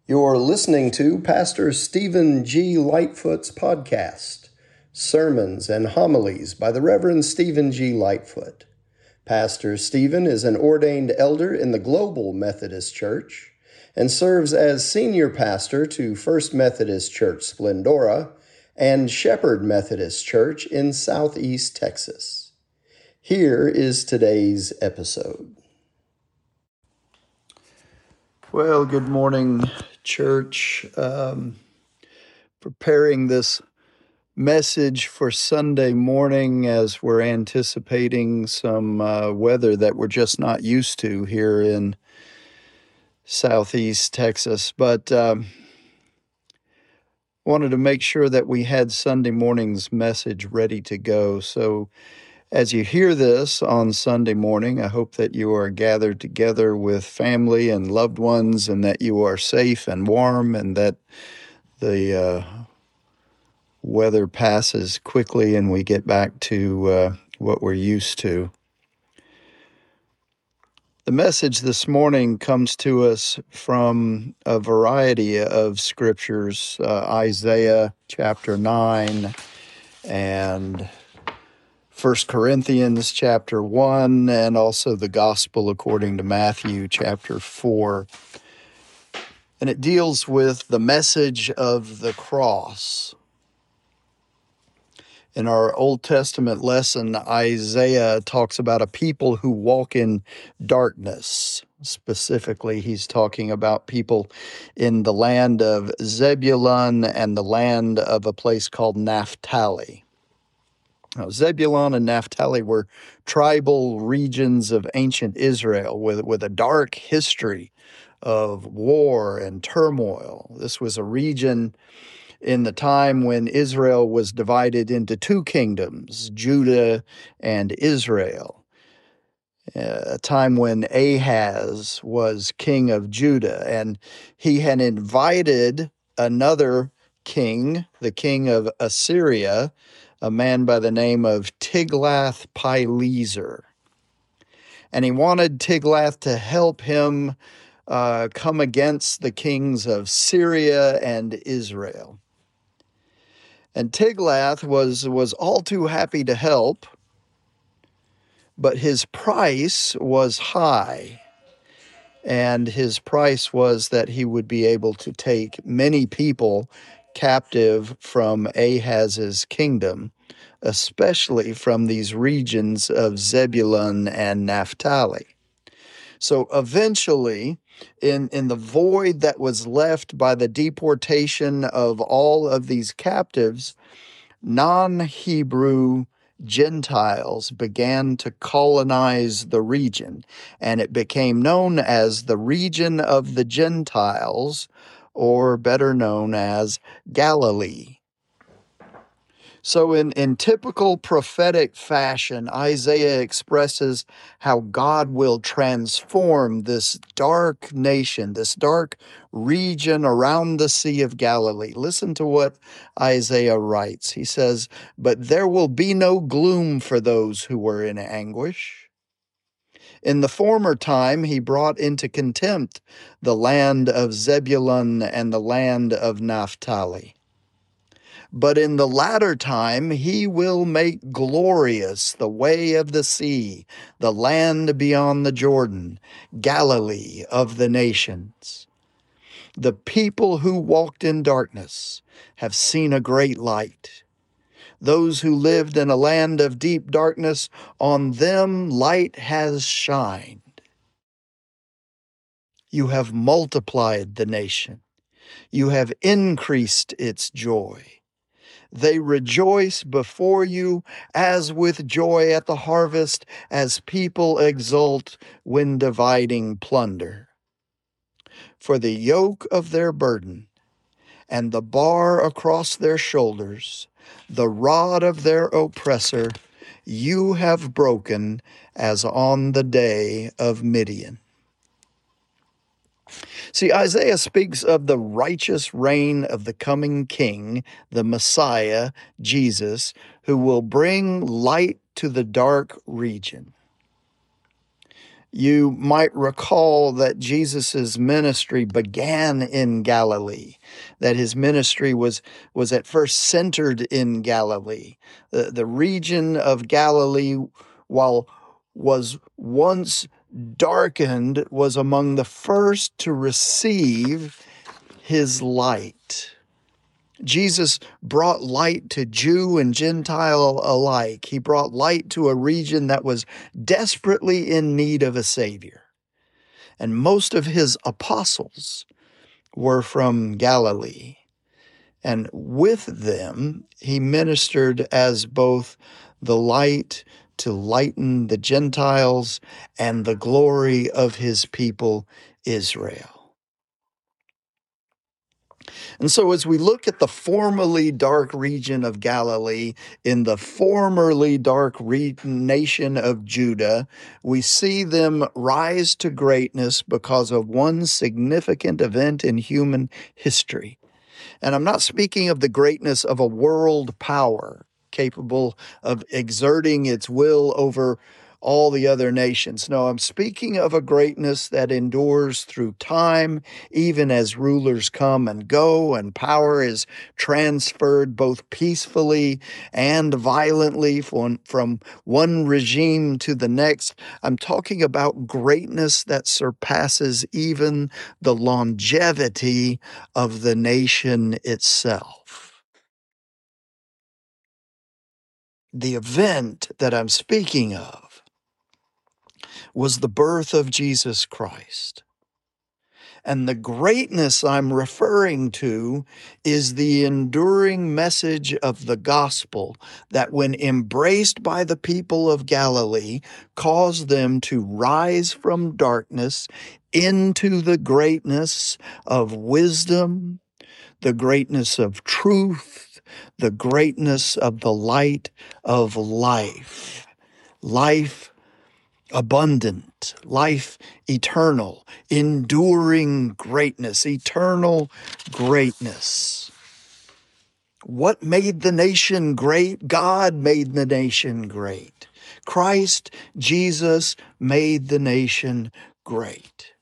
You're listening to Pastor Stephen G. Lightfoot's podcast, Sermons and Homilies by the Reverend Stephen G. Lightfoot. Pastor Stephen is an ordained elder in the Global Methodist Church and serves as senior pastor to First Methodist Church Splendora and Shepherd Methodist Church in Southeast Texas. Here is today's episode. Well, good morning, church. Preparing this message for Sunday morning as we're anticipating some weather that we're just not used to here in Southeast Texas. But wanted to make sure that we had Sunday morning's message ready to go. So as you hear this on Sunday morning, I hope that you are gathered together with family and loved ones and that you are safe and warm and that the weather passes quickly and we get back to what we're used to. The message this morning comes to us from a variety of scriptures, Isaiah chapter 9 and 1 Corinthians chapter 1, and also the Gospel according to Matthew chapter 4. And it deals with the message of the cross. In our Old Testament lesson, Isaiah talks about a people who walk in darkness. Specifically, he's talking about people in the land of Zebulun and the land of a place called Naphtali. Now, Zebulun and Naphtali were tribal regions of ancient Israel with a dark history of war and turmoil. This was a region in the time when Israel was divided into two kingdoms, Judah and Israel. A time when Ahaz was king of Judah, and he had invited another king, the king of Assyria, a man by the name of Tiglath-Pileser. And he wanted Tiglath to help him come against the kings of Syria and Israel. And Tiglath was all too happy to help, but his price was high. And his price was that he would be able to take many people captive from Ahaz's kingdom, especially from these regions of Zebulun and Naphtali. So eventually, in the void that was left by the deportation of all of these captives, non-Hebrew Gentiles began to colonize the region, and it became known as the region of the Gentiles, or better known as Galilee. So in typical prophetic fashion, Isaiah expresses how God will transform this dark nation, this dark region around the Sea of Galilee. Listen to what Isaiah writes. He says, "But there will be no gloom for those who were in anguish. In the former time, he brought into contempt the land of Zebulun and the land of Naphtali. But in the latter time, he will make glorious the way of the sea, the land beyond the Jordan, Galilee of the nations. The people who walked in darkness have seen a great light. Those who lived in a land of deep darkness, on them light has shined. You have multiplied the nation. You have increased its joy. They rejoice before you as with joy at the harvest, as people exult when dividing plunder. For the yoke of their burden and the bar across their shoulders, the rod of their oppressor, you have broken as on the day of Midian." See, Isaiah speaks of the righteous reign of the coming king, the Messiah, Jesus, who will bring light to the dark region. You might recall that Jesus' ministry began in Galilee, that his ministry was at first centered in Galilee. The region of Galilee, while was once darkened, was among the first to receive his light. Jesus brought light to Jew and Gentile alike. He brought light to a region that was desperately in need of a Savior. And most of his apostles were from Galilee. And with them, he ministered as both the light to lighten the Gentiles and the glory of his people, Israel. And so, as we look at the formerly dark region of Galilee in the formerly dark nation of Judah, we see them rise to greatness because of one significant event in human history. And I'm not speaking of the greatness of a world power capable of exerting its will over all the other nations. No, I'm speaking of a greatness that endures through time, even as rulers come and go, and power is transferred both peacefully and violently from one regime to the next. I'm talking about greatness that surpasses even the longevity of the nation itself. The event that I'm speaking of was the birth of Jesus Christ. And the greatness I'm referring to is the enduring message of the gospel that, when embraced by the people of Galilee, caused them to rise from darkness into the greatness of wisdom, the greatness of truth, the greatness of the light of life. Life abundant, life eternal, enduring greatness, eternal greatness. What made the nation great? God made the nation great. Christ Jesus made the nation great.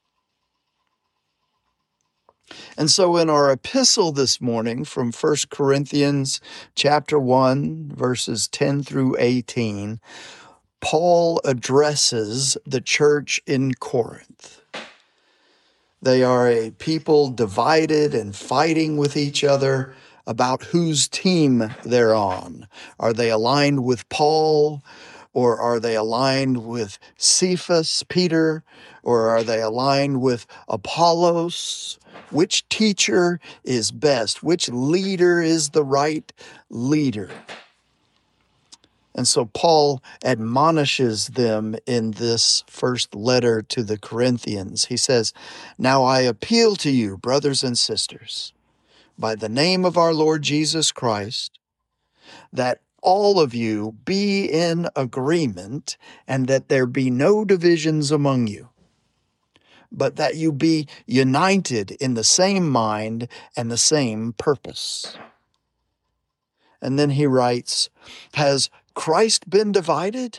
And so in our epistle this morning from 1 Corinthians chapter 1, verses 10 through 18, Paul addresses the church in Corinth. They are a people divided and fighting with each other about whose team they're on. Are they aligned with Paul, or are they aligned with Cephas, Peter, or are they aligned with Apollos? Which teacher is best? Which leader is the right leader? And so Paul admonishes them in this first letter to the Corinthians. He says, "Now I appeal to you, brothers and sisters, by the name of our Lord Jesus Christ, that all of you be in agreement, and that there be no divisions among you, but that you be united in the same mind and the same purpose." And then he writes, "Has Christ been divided?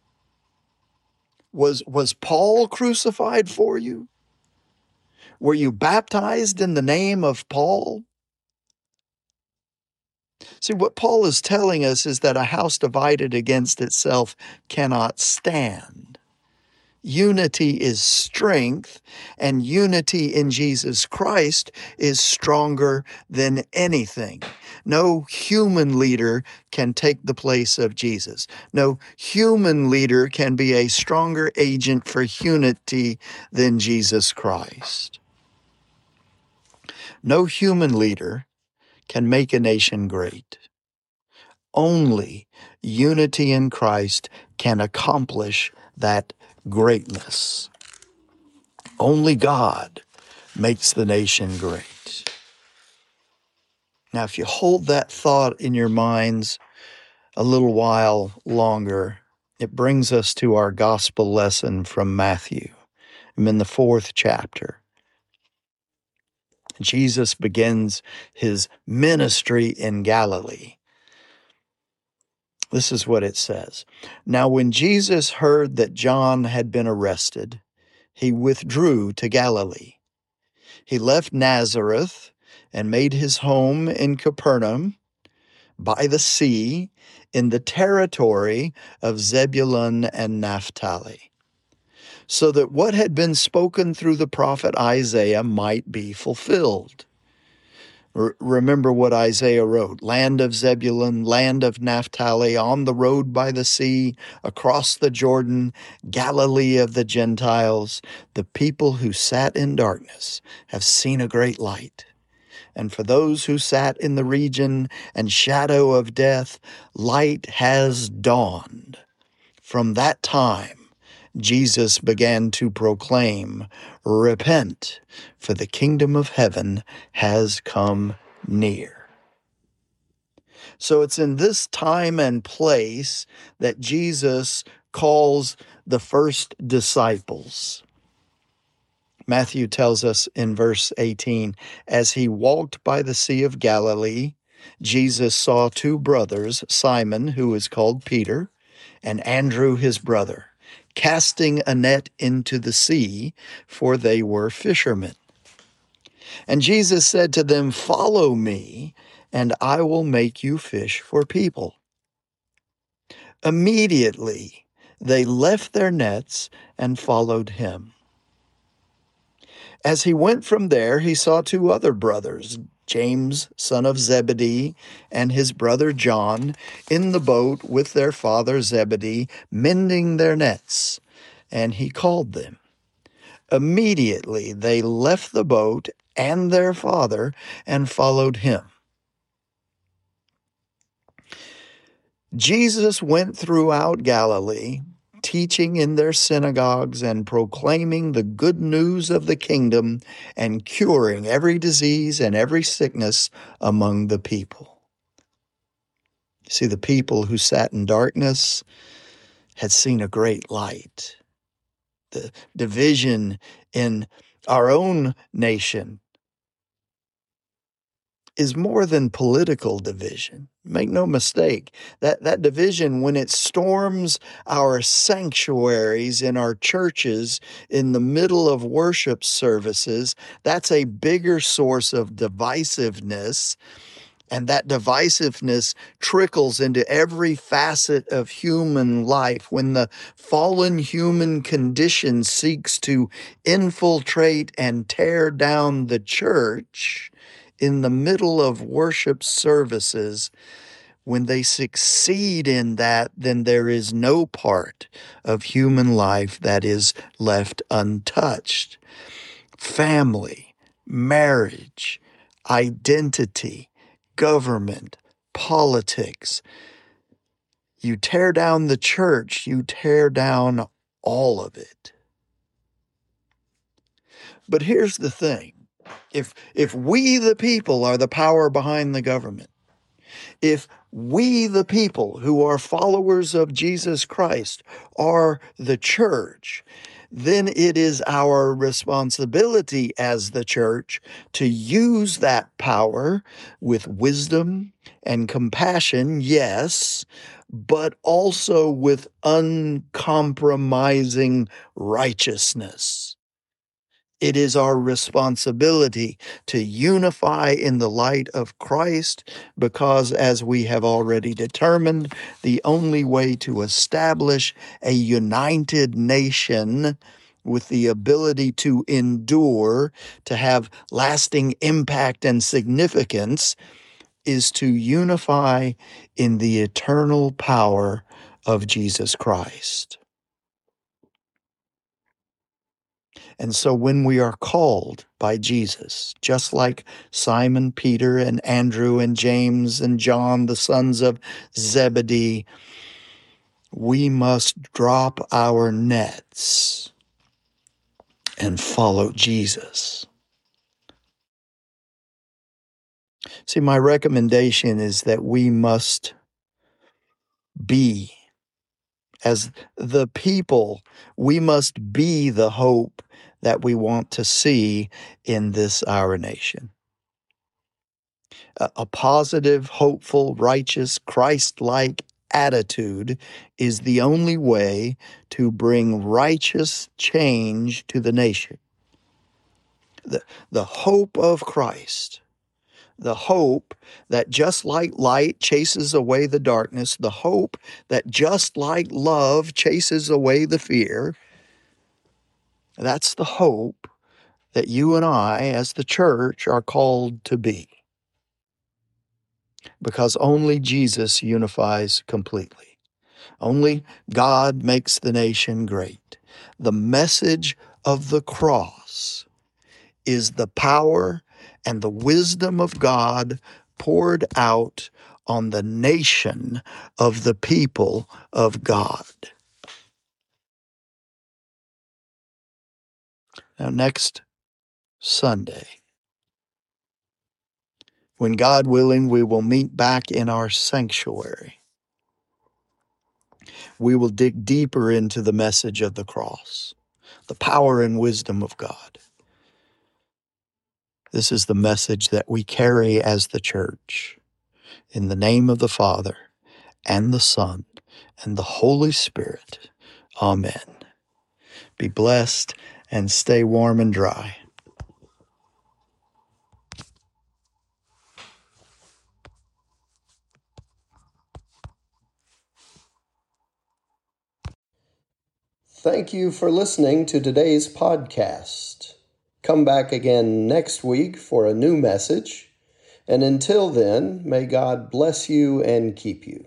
Was Paul crucified for you? Were you baptized in the name of Paul?" See, what Paul is telling us is that a house divided against itself cannot stand. Unity is strength, and unity in Jesus Christ is stronger than anything. No human leader can take the place of Jesus. No human leader can be a stronger agent for unity than Jesus Christ. No human leader can make a nation great. Only unity in Christ can accomplish that greatness. Only God makes the nation great. Now, if you hold that thought in your minds a little while longer, it brings us to our gospel lesson from Matthew. I'm in the 4th chapter. Jesus begins his ministry in Galilee. This is what it says. Now, when Jesus heard that John had been arrested, he withdrew to Galilee. He left Nazareth and made his home in Capernaum by the sea in the territory of Zebulun and Naphtali, so that what had been spoken through the prophet Isaiah might be fulfilled. Remember what Isaiah wrote: land of Zebulun, land of Naphtali, on the road by the sea, across the Jordan, Galilee of the Gentiles. The people who sat in darkness have seen a great light. And for those who sat in the region and shadow of death, light has dawned. From that time, Jesus began to proclaim, "Repent, for the kingdom of heaven has come near." So it's in this time and place that Jesus calls the first disciples. Matthew tells us in verse 18, as he walked by the Sea of Galilee, Jesus saw two brothers, Simon, who is called Peter, and Andrew his brother, casting a net into the sea, for they were fishermen. And Jesus said to them, "Follow me, and I will make you fish for people." Immediately they left their nets and followed him. As he went from there, he saw two other brothers, James, son of Zebedee, and his brother John, in the boat with their father Zebedee, mending their nets, and he called them. Immediately they left the boat and their father and followed him. Jesus went throughout Galilee, teaching in their synagogues and proclaiming the good news of the kingdom and curing every disease and every sickness among the people. See, the people who sat in darkness had seen a great light. The division in our own nation is more than political division. Make no mistake, that division, when it storms our sanctuaries in our churches in the middle of worship services, that's a bigger source of divisiveness. And that divisiveness trickles into every facet of human life. When the fallen human condition seeks to infiltrate and tear down the church in the middle of worship services, when they succeed in that, then there is no part of human life that is left untouched. Family, marriage, identity, government, politics. You tear down the church, you tear down all of it. But here's the thing. If we, the people, are the power behind the government, if we, the people who are followers of Jesus Christ, are the church, then it is our responsibility as the church to use that power with wisdom and compassion, yes, but also with uncompromising righteousness. It is our responsibility to unify in the light of Christ, because, as we have already determined, the only way to establish a united nation with the ability to endure, to have lasting impact and significance, is to unify in the eternal power of Jesus Christ. And so when we are called by Jesus, just like Simon, Peter, and Andrew, and James, and John, the sons of Zebedee, we must drop our nets and follow Jesus. See, my recommendation is that we must be, as the people, we must be the hope that we want to see in this our nation. A positive, hopeful, righteous, Christ-like, attitude is the only way to bring righteous change to the nation. The hope of Christ, the hope that just like light chases away the darkness, the hope that just like love chases away the fear, that's the hope that you and I, as the church, are called to be. Because only Jesus unifies completely. Only God makes the nation great. The message of the cross is the power and the wisdom of God poured out on the nation of the people of God. Now, next Sunday, when God willing, we will meet back in our sanctuary. We will dig deeper into the message of the cross, the power and wisdom of God. This is the message that we carry as the church. In the name of the Father, and the Son, and the Holy Spirit. Amen. Be blessed and stay warm and dry. Thank you for listening to today's podcast. Come back again next week for a new message. And until then, may God bless you and keep you.